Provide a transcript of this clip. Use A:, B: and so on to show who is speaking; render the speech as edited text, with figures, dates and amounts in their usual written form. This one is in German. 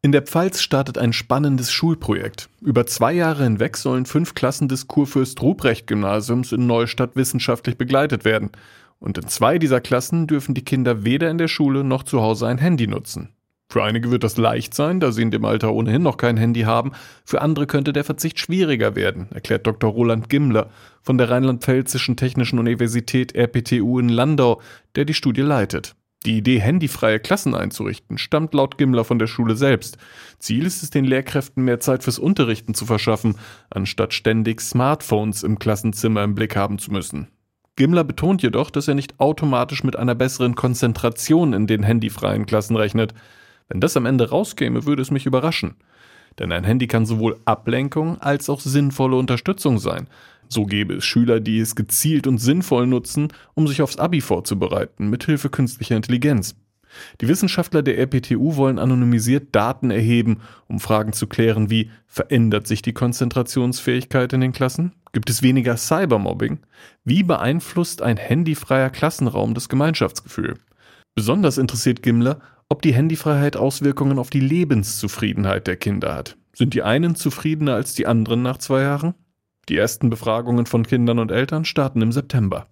A: In der Pfalz startet ein spannendes Schulprojekt. Über 2 Jahre hinweg sollen 5 Klassen des Kurfürst-Ruprecht-Gymnasiums in Neustadt wissenschaftlich begleitet werden. Und in 2 dieser Klassen dürfen die Kinder weder in der Schule noch zu Hause ein Handy nutzen. Für einige wird das leicht sein, da sie in dem Alter ohnehin noch kein Handy haben. Für andere könnte der Verzicht schwieriger werden, erklärt Dr. Roland Gimmler von der Rheinland-Pfälzischen Technischen Universität RPTU in Landau, der die Studie leitet. Die Idee, handyfreie Klassen einzurichten, stammt laut Gimmler von der Schule selbst. Ziel ist es, den Lehrkräften mehr Zeit fürs Unterrichten zu verschaffen, anstatt ständig Smartphones im Klassenzimmer im Blick haben zu müssen. Gimmler betont jedoch, dass er nicht automatisch mit einer besseren Konzentration in den handyfreien Klassen rechnet. Wenn das am Ende rauskäme, würde es mich überraschen. Denn ein Handy kann sowohl Ablenkung als auch sinnvolle Unterstützung sein. So gäbe es Schüler, die es gezielt und sinnvoll nutzen, um sich aufs Abi vorzubereiten, mithilfe künstlicher Intelligenz. Die Wissenschaftler der RPTU wollen anonymisiert Daten erheben, um Fragen zu klären wie: Verändert sich die Konzentrationsfähigkeit in den Klassen? Gibt es weniger Cybermobbing? Wie beeinflusst ein handyfreier Klassenraum das Gemeinschaftsgefühl? Besonders interessiert Gimmler, ob die Handyfreiheit Auswirkungen auf die Lebenszufriedenheit der Kinder hat. Sind die einen zufriedener als die anderen nach 2 Jahren? Die ersten Befragungen von Kindern und Eltern starten im September.